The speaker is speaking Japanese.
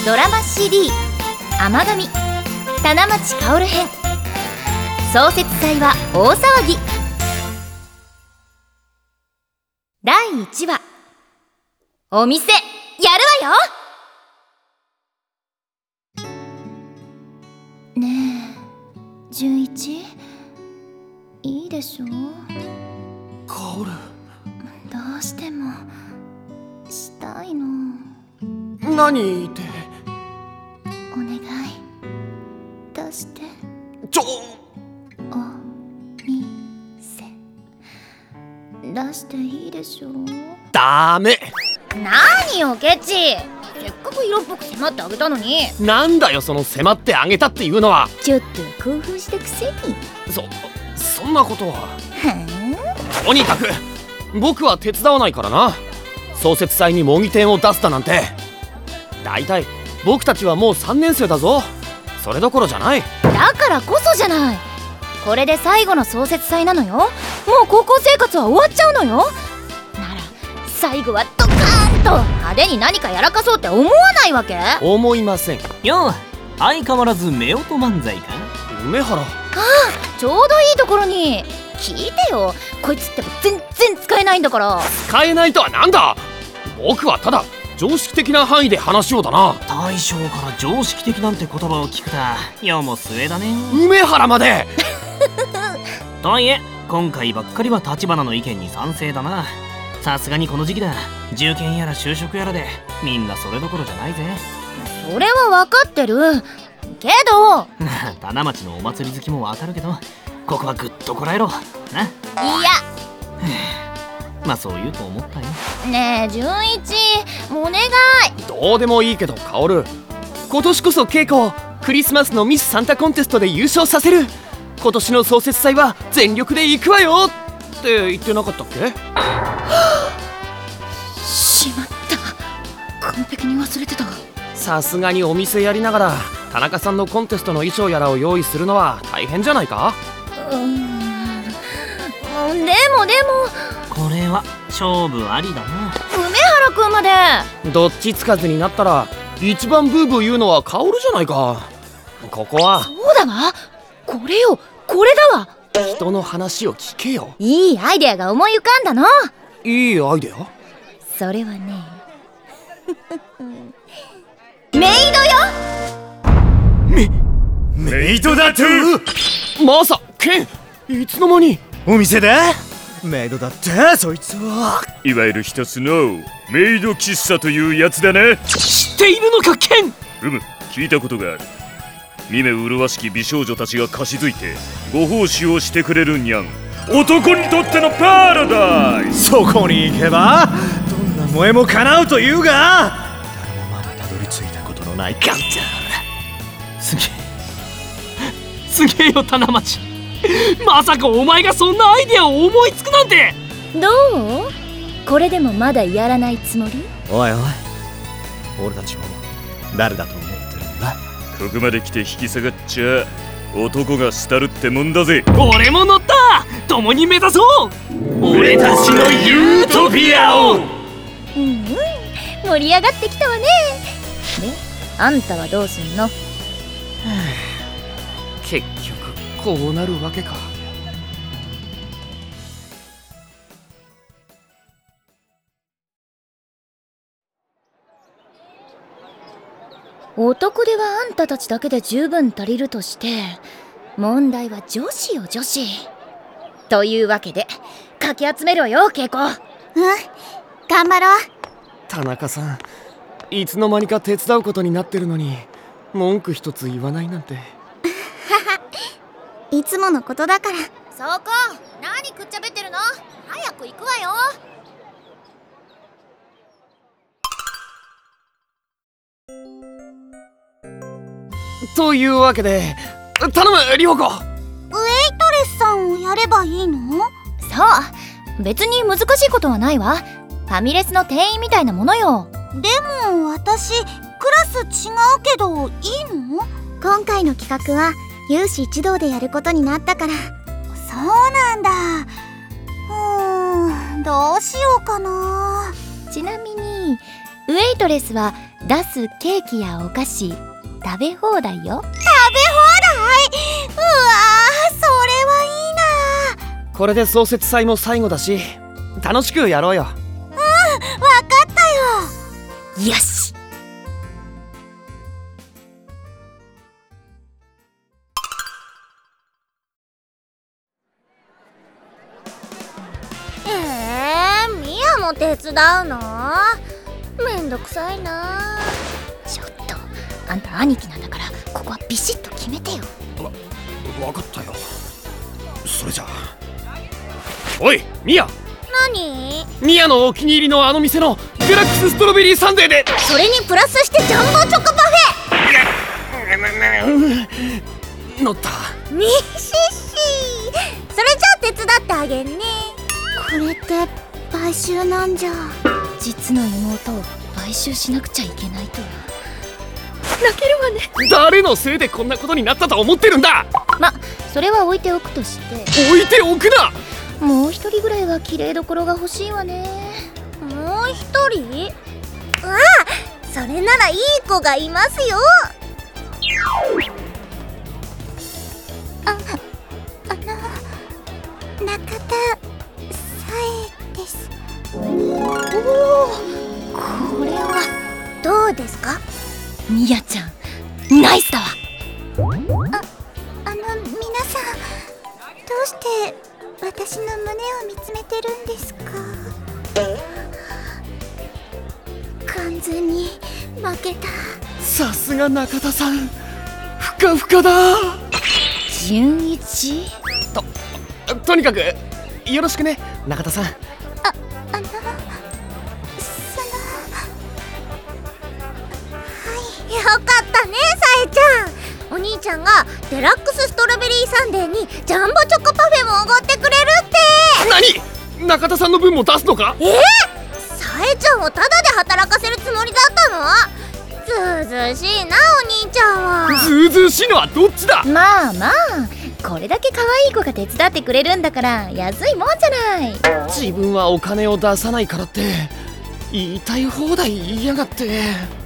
ドラマ CD 甘神棚町薫編創設祭は大騒ぎ第1話お店やるわよ。ねえ純一、いいでしょ？ 薫、 どうしてもしたいの。 何ってお願い出して。お店出していいでしょ？ ダメ。 何よケチ、せっかく色っぽく迫ってあげたのに。 なんだよその迫ってあげたっていうのは。 ちょっと興奮したくせに。 そんなことは。とにかく僕は手伝わないからな。創設祭に模擬店を出すだなんて。だいたい僕たちはもう3年生だぞ。それどころじゃない。 だからこそじゃない。これで最後の創設祭なのよ。もう高校生活は終わっちゃうのよ。なら最後はドカーンと派手に何かやらかそうって思わないわけ？ 思いませんよ。相変わらず夫婦漫才か。 梅原。 ちょうどいいところに。聞いてよ、こいつって全然使えないんだから。 使えないとはなんだ。僕はただ常識的な範囲で話をだな。 大将から常識的なんて言葉を聞くた世も末だね。 梅原までとはいえ今回ばっかりは橘の意見に賛成だな。さすがにこの時期だ。受験やら就職やらでみんなそれどころじゃないぜ。 それは分かってるけど棚町のお祭り好きもわかるけど、ここはぐっとこらえろな。 いやまあそう言うと思ったよ。 ねえ純一、お願い。 どうでもいいけど薫、今年こそ稽古をクリスマスのミスサンタコンテストで優勝させる。今年の創設祭は全力で行くわよって言ってなかったっけ？ しまった、完璧に忘れてた。 さすがにお店やりながら田中さんのコンテストの衣装やらを用意するのは大変じゃないか？ でもこれは勝負ありだな。 梅原くんまで。 どっちつかずになったら一番ブーブー言うのは薫じゃないか。ここはそうだわ、これよ、これだわ。 人の話を聞けよ。 いいアイデアが思い浮かんだの。 いいアイデア？ それはねメイドよ。 メイドだと？ まさケン、いつの間に？ お店でメイドだってそいつは。 いわゆる一つのメイド喫茶というやつだね。 知っているのかケン？ 聞いたことがある。見目麗しき美少女たちが貸し付いてご奉仕をしてくれるにゃん。男にとってのパラダイス。 そこに行けばどんな萌えも叶うというが、誰もまだたどり着いたことのないカルチャすげえよ棚町。まさかお前がそんなアイデアを思いつくなんて。 どう？これでもまだやらないつもり？ おいおい、俺たちを誰だと思ってるんだ？ ここまで来て引き下がっちゃ男が廃るってもんだぜ。 俺も乗った。共に目指そう俺たちのユートピアを。 盛り上がってきたわね。で、あんたはどうすんの？ 結局こうなるわけか。 男ではあんたたちだけで十分足りるとして、問題は女子よ女子。というわけでかき集めろよ稽古。頑張ろう。 田中さん、いつの間にか手伝うことになってるのに文句一つ言わないなんて。 いつものことだから。 そこ何くっちゃべってるの？早く行くわよ。 というわけで頼むリホコ。 ウェイトレスさんをやればいいの？ そう、別に難しいことはないわ。ファミレスの店員みたいなものよ。 でも私クラス違うけどいいの？今回の企画は有志一同でやることになったから。そうなんだ。どうしようかな。 ちなみにウェイトレスは出すケーキやお菓子食べ放題よ。 食べ放題？うわー、それはいいな。 これで創設祭も最後だし楽しくやろうよ。 わかったよ。 よし。 ミヤも手伝うの？めんどくさいな。 ちょっとあんた兄貴なんだからここはビシッと決めてよ。 分かったよ。それじゃあおいミヤ。 何？ ミヤのお気に入りのあの店のデラックスストロベリーサンデーで。 それにプラスしてジャンボチョコパ乗った。 フェ。ミシシ。それじゃあ手伝ってあげんね。これって買収なんじゃ。 実の妹を買収しなくちゃいけないとは。泣けるわね。 誰のせいでこんなことになったと思ってるんだ。 ま、それは置いておくとして、 置いておくな。 もう一人ぐらいは綺麗どころが欲しいわね。 もう一人？わあ、それならいい子がいますよ。中田さえです。 おお、これはどうですか？ ミヤちゃんナイスだわ。 皆さん、どうして私の胸を見つめてるんですか？完全に負けた。 さすが中田さん、ふかふかだ。 純一？ とにかくよろしくね中田さん。 よかったね、さえちゃん。お兄ちゃんがデラックスストロベリーサンデーにジャンボチョコパフェもおごってくれるって。 何？中田さんの分も出すのか？ さえちゃんをタダで働かせるつもりだったの？ずうずうしいな、お兄ちゃんは。 ずうずうしいのはどっちだ？ まあまあ、これだけ可愛い子が手伝ってくれるんだから安いもんじゃない。 自分はお金を出さないからって言いたい放題言いやがって。